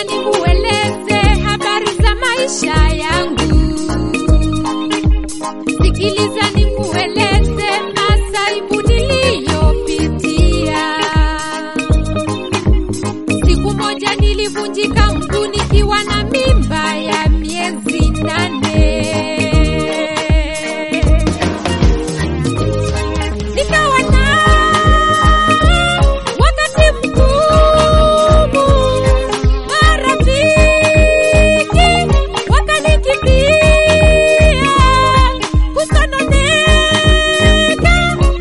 Sikiliza nikueleze habari za maisha yangu. Sikiliza nikueleze masaibu niliyopitia. Siku moja nilivunjika mguu nikiwa na mimba ya miezi 8. Nikawa na wakati mgumu, marafiki wakanikimbia, kusononeka,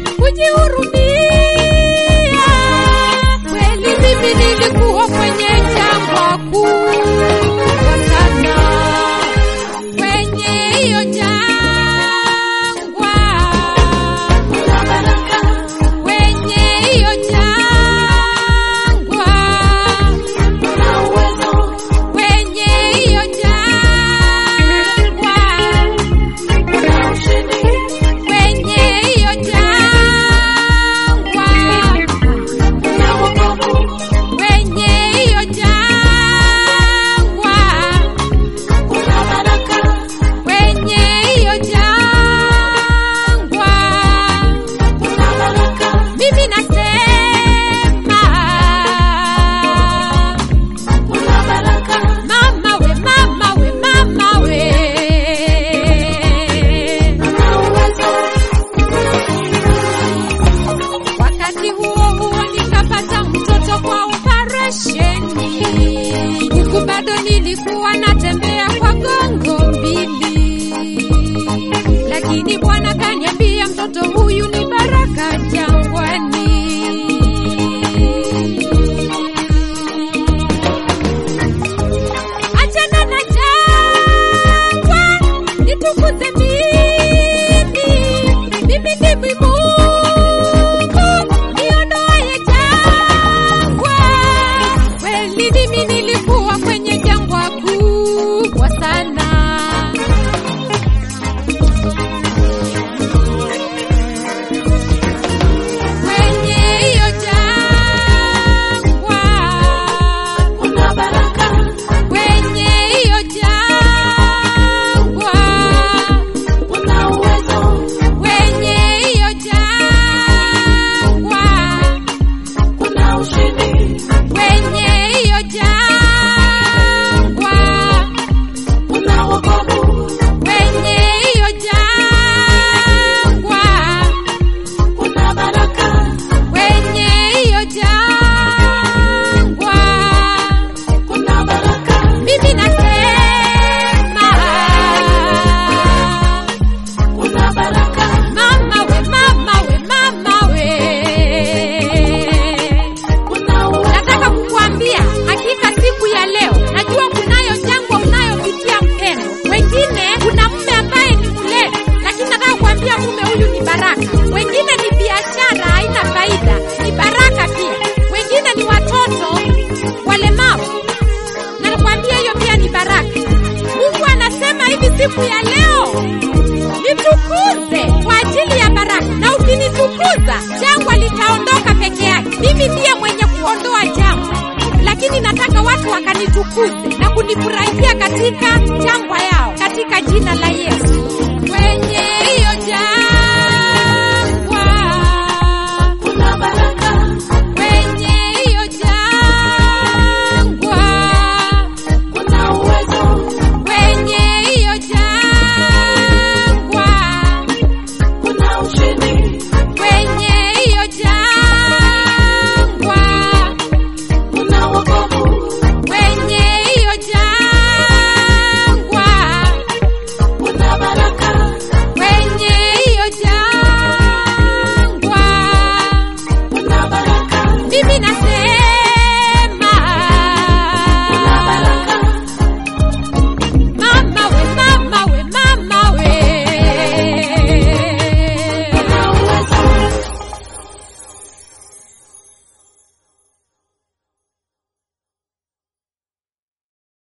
kujihurumia. Kweli mimi nilikuwa kwenye jangwa kubwa sana. Kwenye hiyo jangwa, kwenye hiyo jangwa, kwenye hiyo jangwa, kwenye hiyo jangwa, kwenye hiyo jangwa, kwenye hiyo jangwa, mimi nasema mama we, mama we, mama we. Wakati huo nikapata mtoto kwa operesheni, huku bado nilikuwa natembea kwa gongo mbili, lakini Bwana kaniambia mtoto huyu ni baraka jangwani. Achana na jangwa, nitukuze mimi ndimi Mungu niondoaye jangwa. Kweli mimi nilikuwa kwenye jangwa kubwa sana. Kwenye hiyo jangwa, kwenye hiyo jangwa, kwenye hiyo jangwa, kwenye hiyo jangwa, kwenye hiyo jangwa, kwenye hiyo jangwa, mimi nasema mama we, mama we, mama we. Nataka kukuambia hakika siku ya leo, najua kunayo jangwa unayopitia mpendo. Wengine kuna mume ambaye ni mlevi, lakini nataka kukuambia mume huyu ni baraka. Wengine ni biashara haina faida, ni baraka pia. Wengine ni watoto walemavu, na nakwambia hiyo pia ni baraka. Mungu anasema hivi siku ya leo, nitukuze kwa ajili ya baraka, na ukinitukuza jangwa litaondoka peke yake. Mimi ndiye mwenye kuondoa jangwa, lakini nataka watu wakanitukuze na kunifurahia katika jangwa yao, katika jina la Yesu.